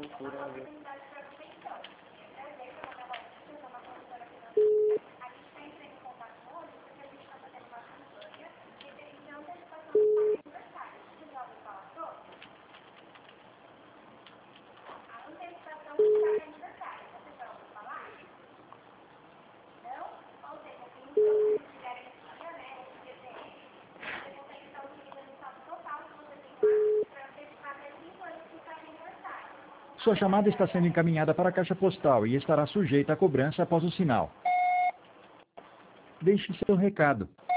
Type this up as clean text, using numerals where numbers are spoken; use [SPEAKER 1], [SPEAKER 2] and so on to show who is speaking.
[SPEAKER 1] Sua chamada está sendo encaminhada para a caixa postal e estará sujeita a cobrança após o sinal. Deixe seu recado.